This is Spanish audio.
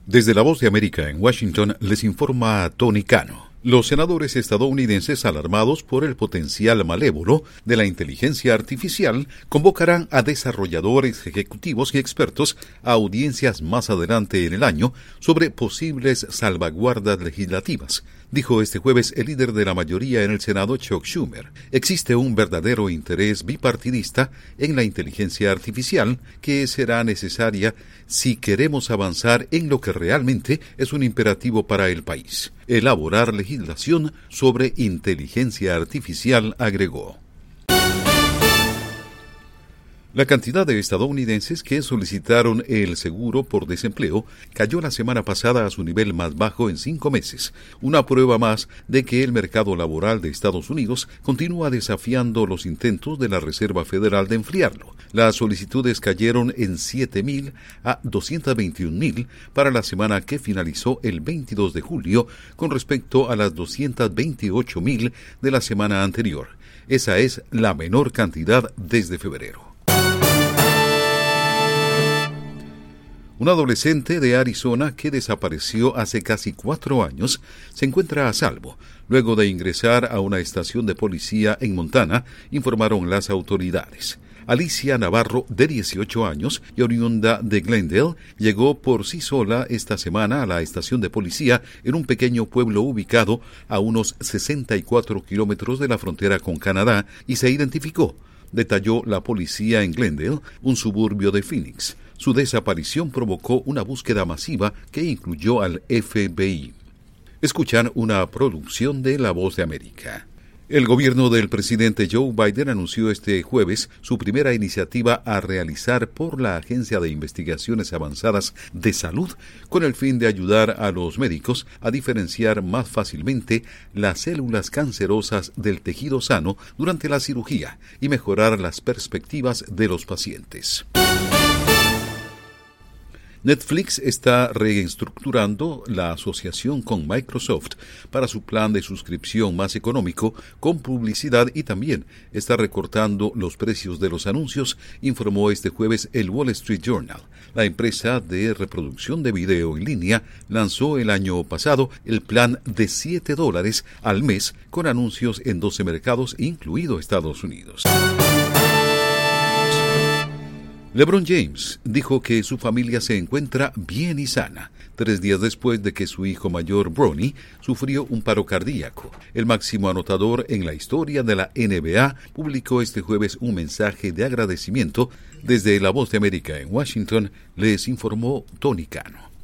Desde la Voz de América en Washington les informa Tony Cano. Los senadores estadounidenses, alarmados por el potencial malévolo de la inteligencia artificial, convocarán a desarrolladores, ejecutivos y expertos a audiencias más adelante en el año sobre posibles salvaguardas legislativas, dijo este jueves el líder de la mayoría en el Senado, Chuck Schumer. Existe un verdadero interés bipartidista en la inteligencia artificial que será necesaria si queremos avanzar en lo que realmente es un imperativo para el país: elaborar legislación sobre inteligencia artificial, agregó. La cantidad de estadounidenses que solicitaron el seguro por desempleo cayó la semana pasada a su nivel más bajo en 5 meses, una prueba más de que el mercado laboral de Estados Unidos continúa desafiando los intentos de la Reserva Federal de enfriarlo. Las solicitudes cayeron en 7,000 a 221,000 para la semana que finalizó el 22 de julio con respecto a las 228,000 de la semana anterior. Esa es la menor cantidad desde febrero. Un adolescente de Arizona que desapareció hace casi 4 años se encuentra a salvo luego de ingresar a una estación de policía en Montana, informaron las autoridades. Alicia Navarro, de 18 años y oriunda de Glendale, llegó por sí sola esta semana a la estación de policía en un pequeño pueblo ubicado a unos 64 kilómetros de la frontera con Canadá y se identificó, detalló la policía en Glendale, un suburbio de Phoenix. Su desaparición provocó una búsqueda masiva que incluyó al FBI. Escuchan una producción de La Voz de América. El gobierno del presidente Joe Biden anunció este jueves su primera iniciativa a realizar por la Agencia de Investigaciones Avanzadas de Salud con el fin de ayudar a los médicos a diferenciar más fácilmente las células cancerosas del tejido sano durante la cirugía y mejorar las perspectivas de los pacientes. Netflix está reestructurando la asociación con Microsoft para su plan de suscripción más económico con publicidad y también está recortando los precios de los anuncios, informó este jueves el Wall Street Journal. La empresa de reproducción de video en línea lanzó el año pasado el plan de $7 al mes con anuncios en 12 mercados, incluido Estados Unidos. LeBron James dijo que su familia se encuentra bien y sana, 3 días después de que su hijo mayor, Bronny, sufrió un paro cardíaco. El máximo anotador en la historia de la NBA publicó este jueves un mensaje de agradecimiento. Desde La Voz de América en Washington, les informó Tony Cano.